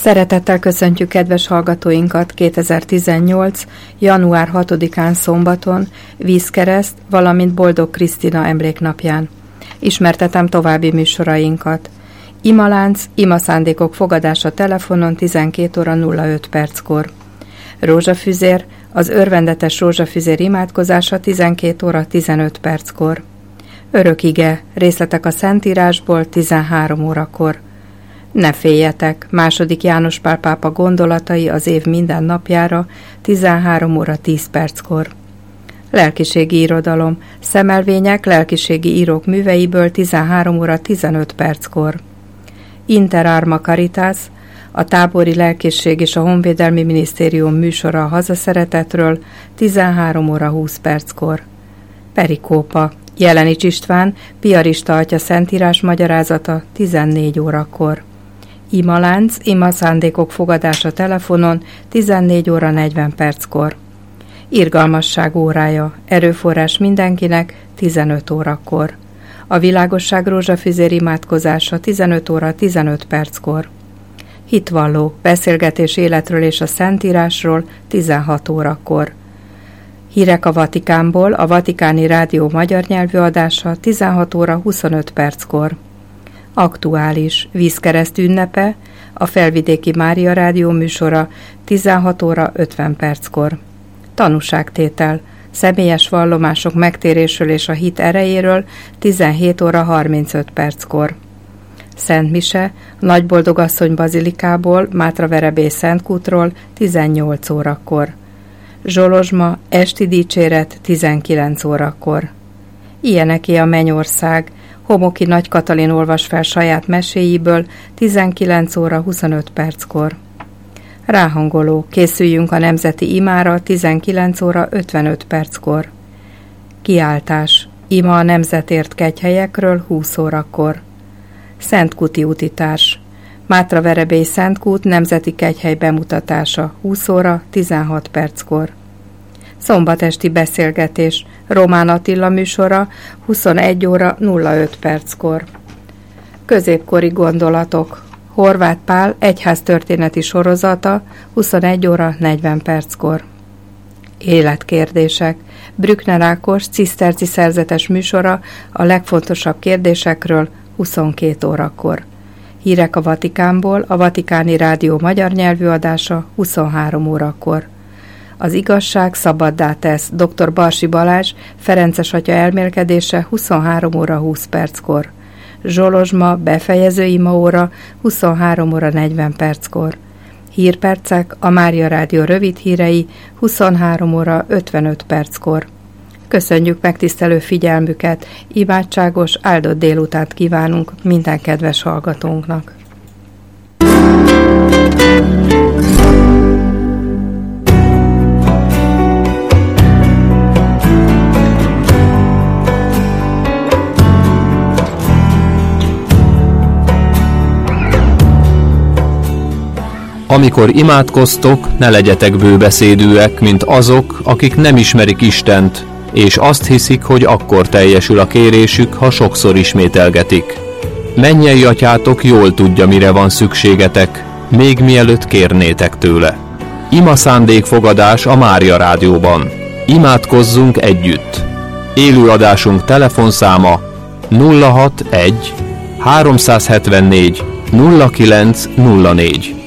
Szeretettel köszöntjük kedves hallgatóinkat 2018. január 6-án szombaton, Vízkereszt, valamint Boldog Krisztina emléknapján. Ismertetem további műsorainkat. Imalánc, imaszándékok fogadása telefonon 12 óra 05 perckor. Rózsafüzér, az örvendetes rózsafüzér imádkozása 12 óra 15 perckor. Örökige, részletek a Szentírásból 13 órakor. Ne féljetek, II. János Pál pápa gondolatai az év minden napjára 13 óra 10 perckor. Lelkiségi irodalom, szemelvények lelkiségi írók műveiből 13 óra 15 perckor. Inter Arma Caritas, a tábori lelkészség és a Honvédelmi Minisztérium műsora a hazaszeretetről 13 óra 20 perckor. Perikópa, Jelenics István, piarista atya szentírás magyarázata 14 órakor. Imalánc, imaszándékok fogadása telefonon 14 óra 40 perckor. Irgalmasság órája, erőforrás mindenkinek 15 órakor. A világosság rózsafüzér imádkozása 15 óra 15 perckor. Hitvalló, beszélgetés életről és a Szentírásról 16 órakor. Hírek a Vatikánból, a Vatikáni Rádió magyar nyelvű adása 16 óra 25 perckor. Aktuális, Vízkereszt ünnepe, a Felvidéki Mária Rádió műsora 16 óra 50 perckor. Tanúságtétel, személyes vallomások megtérésről és a hit erejéről 17 óra 35 perckor. Szent Mise, Nagyboldogasszony bazilikából, Mátraverebély Szentkútról 18 órakor. Zsolozsma, esti dicséret 19 órakor. Ilyeneké a mennyország, Homoki Nagy Katalin olvas fel saját meséiből 19 óra 25 perckor. Ráhangoló, készüljünk a nemzeti imára 19 óra 55 perckor. Kiáltás, ima a nemzetért kegyhelyekről 20 órakor. Szentkúti utitás, Mátraverebély Szentkút nemzeti kegyhely bemutatása 20 óra 16 perckor. Szombatesti beszélgetés, Román Attila műsora 21 óra 05 perckor. Középkori gondolatok, Horváth Pál egyháztörténeti sorozata 21 óra 40 perckor. Életkérdések, Brückner Ákos ciszterci szerzetes műsora a legfontosabb kérdésekről 22 órakor. Hírek a Vatikánból, a Vatikáni Rádió magyar nyelvű adása 23 órakor. Az igazság szabaddá tesz, dr. Barsi Balázs, Ferences atya elmélkedése 23 óra 20 perckor. Zsolozsma, befejező imaóra 23 óra 40 perckor. Hírpercek, a Mária Rádió rövid hírei 23 óra 55 perckor. Köszönjük megtisztelő figyelmüket, imádságos, áldott délutánt kívánunk minden kedves hallgatónknak. Amikor imádkoztok, ne legyetek bőbeszédűek, mint azok, akik nem ismerik Istent, és azt hiszik, hogy akkor teljesül a kérésük, ha sokszor ismételgetik. Mennyei atyátok jól tudja, mire van szükségetek, még mielőtt kérnétek tőle. Ima szándékfogadás a Mária Rádióban. Imádkozzunk együtt. Élőadásunk telefonszáma 061 374 0904.